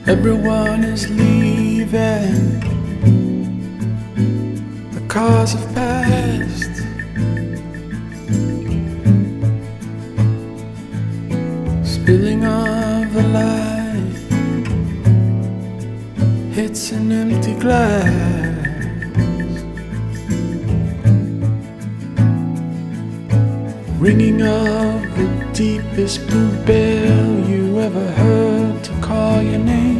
Everyone is leaving, the cars have passed. Spilling of the light hits an empty glass. Ringing of the deepest blue bell you ever heard to call your name.